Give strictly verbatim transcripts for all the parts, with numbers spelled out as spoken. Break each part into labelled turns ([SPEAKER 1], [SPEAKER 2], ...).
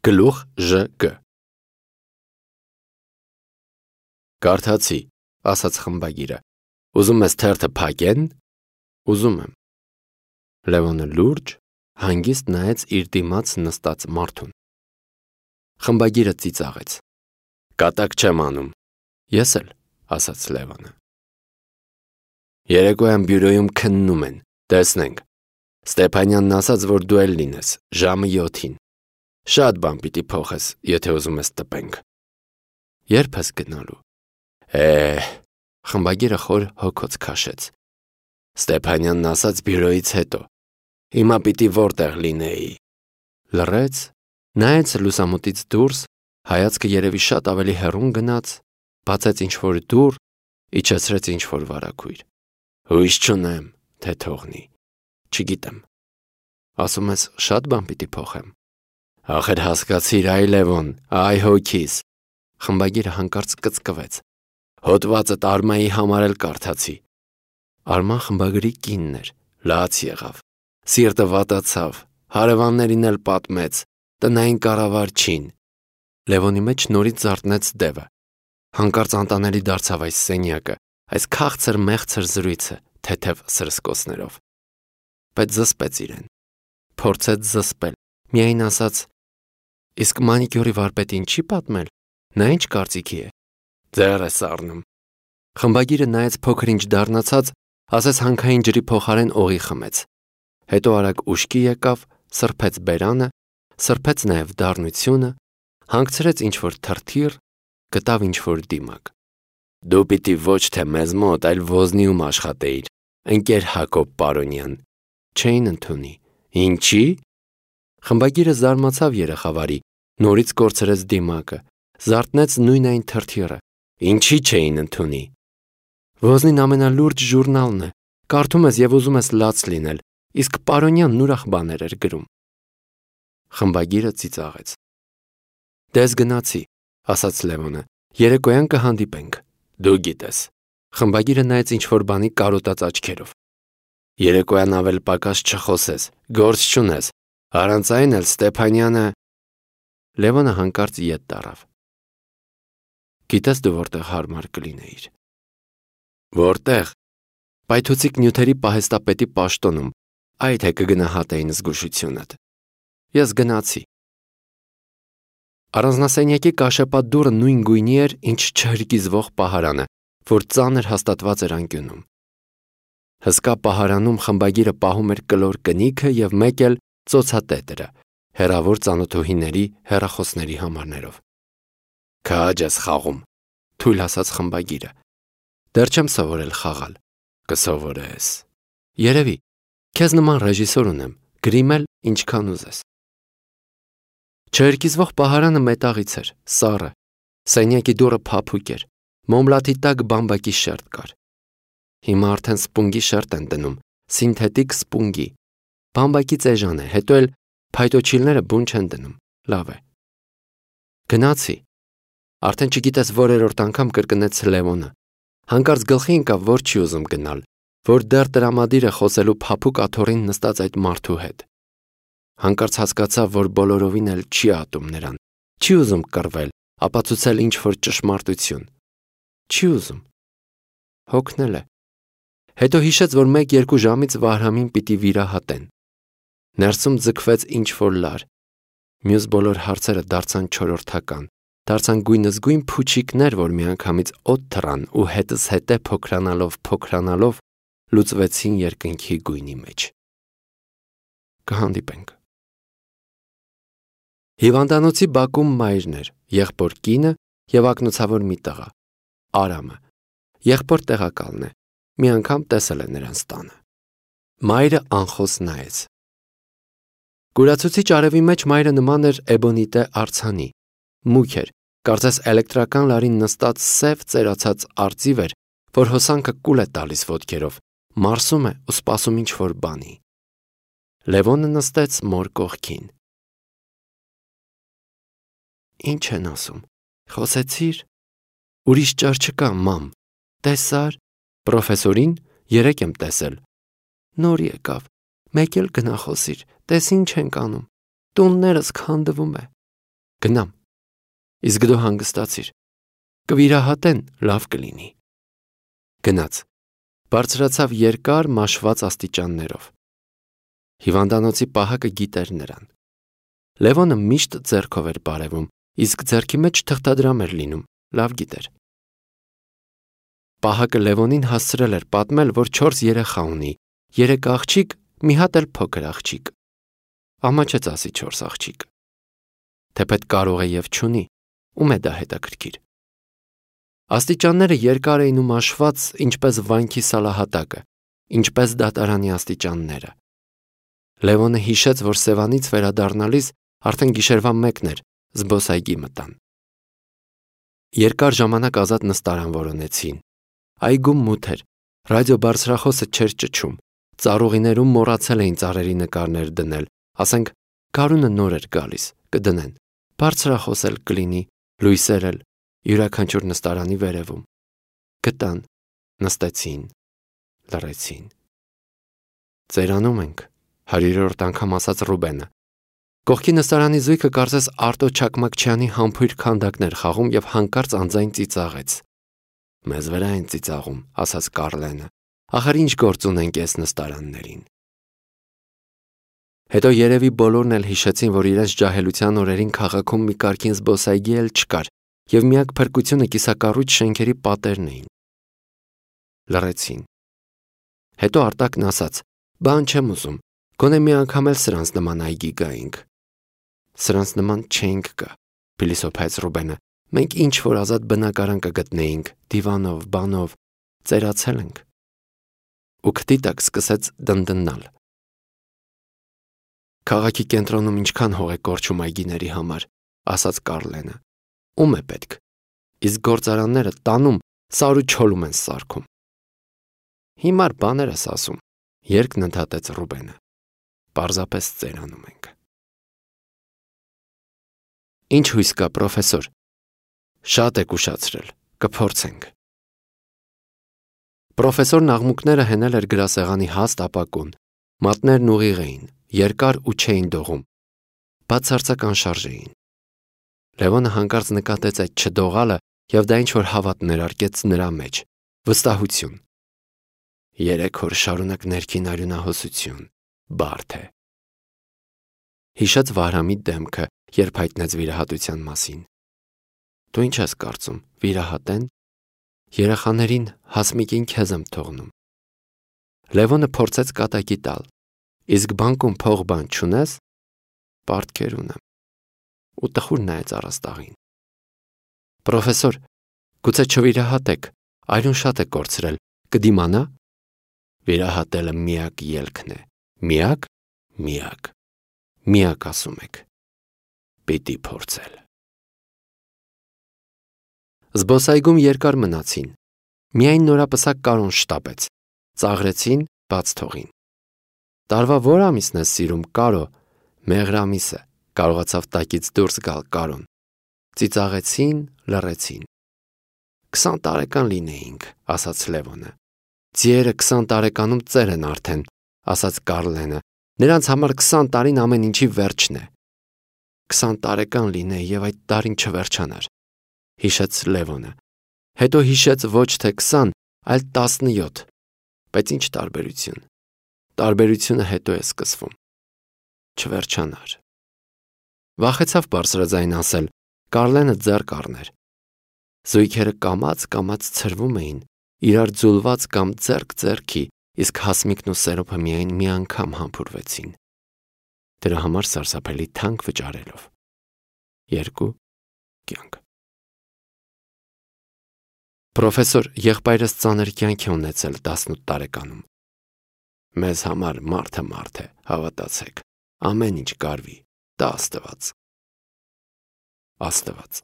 [SPEAKER 1] Գլուխ ԺԿ Կարդացի, ասաց խմբագիրը, ուզում ես թերթը փակեն։ Ուզում եմ։ Լևոնը լուրջ, հանգիստ նայեց իր դիմաց նստած մարդուն։ Խմբագիրը ծիծաղեց։ Կատակ չեմ անում։ Ես էլ, ասաց Լևոնը։ Երեկոյան բյուրոյում քննում են, տեսնենք։ Ստեփանյանն ասաց, որ դու էլ լինես, ժամը յոթին։ Շատ բան պիտի փոխես, եթե ուզում ես տպենք։ Երբ ես գնալու։ Է, խմբագիրը խոր հոգոց քաշեց։ Ստեփանյանն ասաց բյուրոյից հետո։ Հիմա պիտի որտեղ լինեի։ Լռեց, նայեց լուսամուտից դուրս, հայացքը երևի շատ ավելի հեռուն գնաց, բացեց ինչ-որ դուռ, իջեցրեց ինչ-որ վարագույր։ Հույս չունեմ, թե թողնի։ Չգիտեմ։ Ասում ես շատ բան պիտի փոխեմ։ Ախր հասկացիր, այ Լևոն, այ հոգիս։ Խմբագիրը հանկարծ կծկվեց։ Հոդվածը Արմայի համար էլ կարդացի։ Արման խմբագրի կինն էր, լաց եղավ։ Սիրտը վատացավ, հարևաններին էլ պատմեց, տնային կառավարչին։ Լևոնի մեջ նորից զարթնեց դևը։ Հանկարծ անտանելի դարձավ այս սենյակը, այս քաղցր մեղցր զրույցը, թեթև սրսկոցներով։ Բայց զսպեց իրեն։ Փորձեց զսպել, միայն ասաց. Իսկ մանիկյուրի վարպետին չի պատմել, նա ինչ կարծիքի է։ Ձեռ է սառնում։ Խմբագիրը նայեց փոքր-ինչ դառնացած, ասես հանքային ջրի փոխարեն օղի խմեց։ Հետո արագ ուշքի եկավ, սրբեց բերանը, սրբեց նաև դառնությունը, հանգցրեց ինչ-որ թրթիռ, գտավ ինչ-որ դիմակ։ Դու պիտի ոչ թե մեզ մոտ, այլ Ոզնիում աշխատեիր, ընկեր Հակոբ Պարոնյան։ Չէին ընդունի։ Ինչի՞։ Խմբագիրը զարմացավ երեխավարի, նորից կորցրեց դիմակը, զարթնեց նույն այն թրթիռը։ Ինչի՞ չէին ընդունի։ Ոզնին ամենալուրջ ժուրնալն է, կարդում ես և ուզում ես լաց լինել, իսկ Պարոնյանն ուրախ բաներ էր գրում։ Խմբագիրը ծիծաղեց։ Դες գնացի, ասաց Լևոնը, երեկոյան կհանդիպենք։ Դու գիտես։ Խմբագիրը նայեց ինչ-որ բանի կարոտած աչքերով։ Երեկոյան ավել պակաս չխոսես, գործ չունես, առանց այն էլ Ստեփանյանը։ Լևոնը հանկարծ ետ տարավ։ Գիտես դու որտեղ հարմար կլինեիր։ Որտեղ։ Պայթուցիկ նյութերի պահեստապետի պաշտոնում, այ թե կգնահատեին զգուշությունդ։ Ես գնացի։ Առանձնասենյակի կաշեպատ դուռը նույն գույնի էր, ինչ չհրկիզվող պահարանը, որ ծանր հաստատված էր անկյունում։ Հսկա պահարանում խմբագիրը պահում էր կլոր կնիքը և մեկ էլ ծոցատետրը, հեռավոր ծանոթուհիների հեռախոսների համարներով։ Քաջ ես խաղում, թույլ ասաց խմբագիրը։ Դեռ չեմ սովորել խաղալ։ Կսովորես։ Երևի, քեզ նման ռեժիսոր ունեմ, գրիմ էլ ինչքան ուզես։ Չհրկիզվող պահարանը մետաղից էր, սառը, սենյակի դուռը փափուկ էր, մոմլաթի տակ բամբակի շերտ կար։ Հիմա արդեն սպունգի շերտ են դնում, սինթետիկ սպունգի, բամբակի էժան է, հետո էլ փայտոչիլները բուն չեն դնում, լավ է։ Գնացի։ Արդեն չգիտես որերորդ անգամ կրկնեց Լևոնը։ Հանկարծ գլխի ընկավ, որ չի ուզում գնալ, որ դեռ տրամադիր է խոսելու փափուկ աթոռին նստած այդ մարդու հետ։ Հանկարծ հասկացավ, որ բոլորովին էլ չի ատում նրան, չի ուզում կռվել, ապացուցել ինչ-որ ճշմարտություն։ Չի ուզում։ Հոգնել է։ Հետո հիշեց, որ մեկ-երկու ժամից Վահրամին պիտի վիրահատեն։ Ներսում ձգվեց ինչ-որ լար։ Մյուս բոլոր հարցերը դարձան չորրորդական, դարձան գույնզգույն փուչիկներ, որ միանգամից օդ թռան ու հետս հետե փոքրանալով, փոքրանալով լուծվեցին երկնքի գույնի մեջ։ Կհանդիպենք։ Հիվանդանոցի բակում մայրն էր, եղբոր կինը և ակնոցավոր մի տղա, Արամը։ Եղբոր տեղակալն է, մի անգամ տեսել է նրանց տանը։ Մայրը անխոս նայեց։ Կուրացուցիչ արևի մեջ մայրը նման էր էբոնիտե արձանի, մուգ էր, կարծես էլեկտրական լարին նստած սև ծերացած արծիվ էր, որ հոսանքը կուլ է տալիս ոտքերով, մարսում է ու սպասում ինչ-որ բանի։ Լևոնը նստեց մոր կողքին։ Ինչ են ասում, խոսեցիր։ Ուրիշ ճար չկա, մամ, տեսար, պրոֆեսորին երեկ եմ տեսել։ Նոր եկավ, մեկ էլ գնա խոսիր, տես ինչ ենք անում, տուններս քանդվում է։ Գնամ։ Իսկ դու հանգստացիր։ Կվիրահատեն, լավ կլինի։ Գնաց։ Բարձրացավ երկար մաշված աստիճաններով։ Հիվանդանոցի պահակը գիտեր նրան։ Լևոնը միշտ ձեռքով էր բարևում, իսկ ձեռքի մեջ թղթադրամ էր լինում, լավ գիտեր։ Պահակը Լևոնին հասցրել էր պատմել, որ չորս երեխա ունի, երեք աղջիկ, մի հատ էլ փոքր աղջիկ։ Ամաչեց ասի չորս աղջիկ։ Թեպետ կարող է և չունի, ում է դա հետաքրքիր։ Աստիճանները երկար էին ու մաշված, ինչպես վանքի սալահատակը, ինչպես դատարանի աստիճանները։ Լևոնը հիշեց, որ սևանից վերադառնալիս արդեն գիշերվա մեկն էր, զբոսայգի մտան։ Երկար ժամանակ ազատ նստարան որոնեցին։ Այգում մութ էր, ռադիոբարձրախոսը չէր ճչում, ծառուղիներում մոռացել էին ծառերի նկարներ դնել, ասենք գարունը նոր էր գալիս, կդնեն, բարձրախոս էլ կլինի, լույսեր էլ, յուրաքանչյուր նստարանի վերևում։ Գտան, նստեցին, լռեցին։ Ծերանում ենք, հարյուրորդ անգամ ասաց Ռուբենը։ Կողքի նստարանի զույգը կարծես Արտո Չակմակչյանի համբույր քանդակներ խաղում և հանկարծ անձայն ծիծաղեց։ Մեզ վրա են ծիծաղում, ասաց Կառլենը, ախր ինչ գործ ունենք էս նստարաններին։ Հետո երևի բոլորն էլ հիշեցին, որ իրենց ջահելության օրերին քաղաքում մի կարգին զբոսայգի էլ չկար, և միակ փրկությունը կիսակառույց շենքերի պատերն էին։ Լռեցին։ Հետո Արտակն ասաց. «Բան չեմ ուզում, գոնե մի անգամ էլ սրանց նման այգի գայինք»։ Սրանց նման չենք գա, փիլիսոփայեց Ռուբենը, մենք ինչ-որ ազատ բնակարան կգտնեինք, դիվանով, բանով, ծերացել ենք։ Ու քթի տակ սկսեց դնդնալ։ Քաղաքի կենտրոնում ինչքան հող է կորչում այգիների համար, ասաց Կառլենը։ Ում է պետք։ Իսկ գործարանները տանում սար ու չոլում են սարքում։ Հիմար բաներ ես ասում, երկն ընդհատեց Ռուբենը։ Պարզապես ծերանում ենք։ Ինչ հույս կա, պրոֆեսոր։ Շատ եք ուշացրել, կփորձենք։ Պրոֆեսորն աղմուկները հենել էր գրասեղանի հաստ ապակուն, մատներն ուղիղ էին, երկար ու չէին դողում, բացարձակ անշարժ էին։ Լևոնը հանկարծ նկատեց այդ չդողալը և դա ինչ-որ հավատ ներարկեց նրա մեջ, վստահություն։ Երեք օր շարունակ ներքին արյունահոսություն, բարդ է։ Հիշեց Վահրամի դեմքը, երբ հայտնեց վիրահատության մասին։ Դու ինչ ես կարծում, վիրահատեն։ Երեխաներին Հասմիկին քեզ եմ թողնում։ Լևոնը փորձեց կատակի տալ։ Իսկ բանկում փող բան չունես։ Պարտքեր ունեմ։ Ու տխուր նայեց առաստաղին։ Պրոֆեսոր, գուցե չվիրահատեք, արյուն շատ է կորցրել, կդիմանա։ Վիրահատելը միակ ելքն է։ Միակ, միակ։ Միակ ասում եք։ Պիտի փորձել։ Զբոսայգում երկար մնացին։ Միայն նորապսակ Կարոն շտապեց։ Ծաղրեցին, բաց թողին։ Տարվա որ ամիսն ես սիրում, Կարո։ Մեղրամիսը, կարողացավ տակից դուրս գալ Կարոն։ Ծիծաղեցին, լռեցին։ Քսան տարեկան լինեինք, ասաց Լևոնը։ Ձիերը քսան տարեկանում ծեր են արդեն, ասաց Կառլենը։ Նրանց համար քսան տարին ամեն ինչի վերջն է։ Քսան տարեկան լինեի և այդ տարին չվերջանար, հիշեց Լևոնը։ Հետո հիշեց ոչ թե քսան, այլ տասնյոթ, բայց ինչ տարբերություն։ Տարբերությունը հետո է սկսվում։ Չվերջանար։ Վախեցավ բարձրաձայն ասել, Կառլենը ձեռք առներ։ Զույգերը կամաց-կամաց ցրվում էին, իրար ձուլված կամ ձեռք ձեռքի, իսկ Հասմիկն ու Սերոփը միայն մի անգամ համբուրվեցին։ Դրա համար սարսափելի թանկ վճարելով։ Երկու կյանք։ Պրոֆեսոր, եղբայրս ծանր կյանք է ունեցել տասնութ տարեկանում։ Մեզ համար մարդը մարդ է, հավատացեք, ամեն ինչ կարվի, դա Աստված։ Աստված։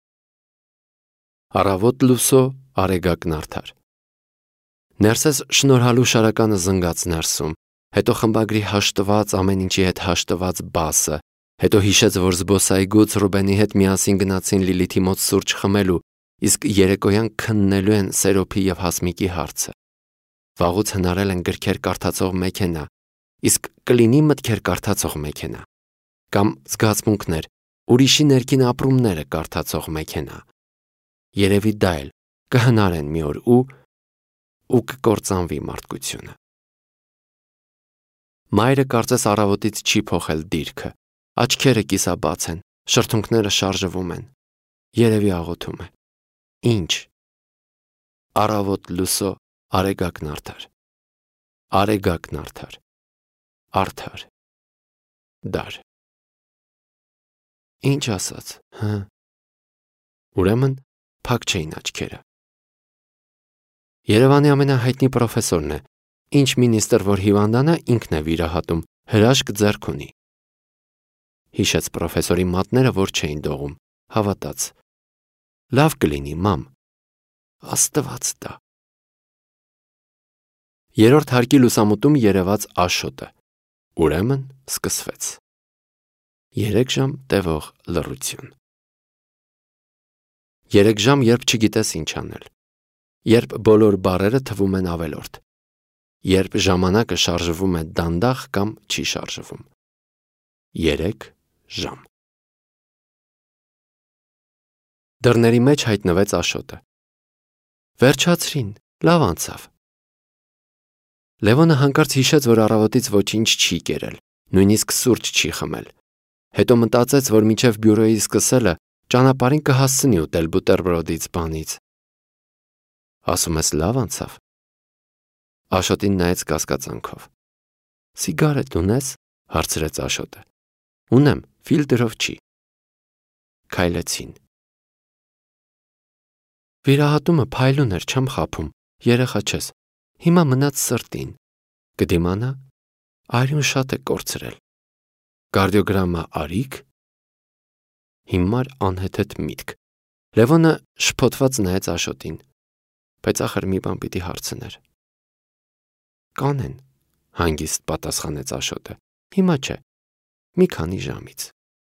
[SPEAKER 1] Առավոտ լուսո, արեգակն արդար։ Ներսես շնորհալու շարականը զնգաց ներսում, հետո խմբագրի հաշտված, ամեն ինչի հետ հաշտված բասը, հետո հիշեց, որ զբոսայգուց Ռուբենի հետ միասին գնացին Լիլիթի մոտ սուրճ խմելու, իսկ երեկոյան քննելու են Սերոփի և Հասմիկի հարցը։ Վաղուց հնարել են գրքեր կարդացող մեքենա, իսկ կլինի մտքեր կարդացող մեքենա, կամ զգացմունքներ, ուրիշի ներքին ապրումները կարդացող մեքենա։ Երևի դա էլ կհնարեն մի օր ու ու կկործանվի մարդկությունը։ Մայրը կարծես առավոտից չի փոխել դիրքը, աչքերը կիսաբաց են, շրթունքները շարժվում են, երևի աղոթում է։ Ինչ։ Առավոտ լուսո արեգակն արդար, արեգակն արդար, արդար, դար։ Ինչ ասաց, հը։ Ուրեմն փակ չէին աչքերը։ Երևանի ամենահայտնի պրոֆեսորն է, ինչ մինիստր, որ հիվանդանա, ինքն է վիրահատում, հրաշք ձեռք ունի։ Հիշեց պրոֆեսորի մատները, որ չէին դողում, հավատաց։ Լավ կլինի, մամ։ Աստված տա։ Երրորդ հարկի լուսամուտում երևաց Աշոտը։ Ուրեմն սկսվեց։ Երեք ժամ տևող լռություն։ Երեք ժամ, երբ չգիտես ինչ անել, երբ բոլոր բառերը թվում են ավելորդ, երբ ժամանակը շարժվում է դանդաղ կամ չի շարժվում։ Երեք ժամ։ Դռների մեջ հայտնվեց Աշոտը։ Վերջացրին, լավ անցավ։ Լևոնը հանկարծ հիշեց, որ առավոտից ոչինչ չի կերել, նույնիսկ սուրճ չի խմել։ Հետո մտածեց, որ մինչև բյուրոյի սկսելը ճանապարհին կհասցնի ուտել բուտերբրոդից բանից։ Ասում ես լավ անցավ։ Աշոտին նայեց կասկածանքով։ Սիգարետ ունես, հարցրեց Աշոտը։ Ունեմ, ֆիլտրով չի։ Քայլեցին։ Վիրահատումը փայլուն էր, չեմ խաբում, երեխա չես։ Հիմա մնաց սրտին։ Կդիմանա, արյուն շատ է կորցրել։ Կարդիոգրամա արիք։ Հիմար անհեթեթ միտք։ Լևոնը շփոթված նայեց Աշոտին, բայց ախր մի բան պիտի հարցներ։ Կանեն, հանգիստ պատասխանեց Աշոտը։ Հիմա չէ, մի քանի ժամից։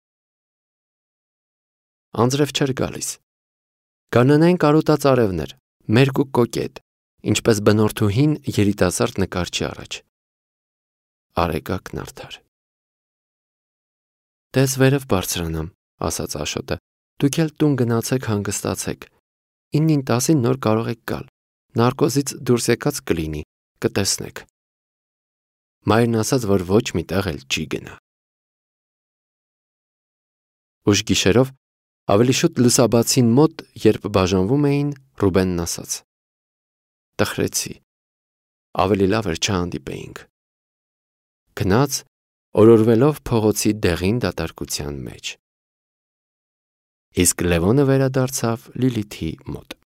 [SPEAKER 1] Անձրև չէր գալիս։ Կանանային կարոտած արևներ, մերկ ու կոկետ, ինչպես բնորդուհին երիտասարդ նկարչի առաջ։ Արեգակն արդար։ Տես վերև բարձրանամ, ասաց Աշոտը, դուք էլ տուն գնացեք հանգստացեք, իննին տասին նոր կարող եք գալ, նարկոզից դուրս եկած կլինի, կտեսնեք։ Մայրն ասաց, որ ոչ մի տեղ էլ չի գնա։ Ուշ գիշերով, ավելի շուտ լուսաբացին մոտ, երբ բաժանվում էին, Ռուբենն ասաց. Տխրեցի, ավելի լավ էր չհանդիպեինք։ Գնաց, օրորվելով փողոցի դեղին դատարկության մեջ։ Իսկ Լևոնը վերադարձավ Լիլիթի մոտ։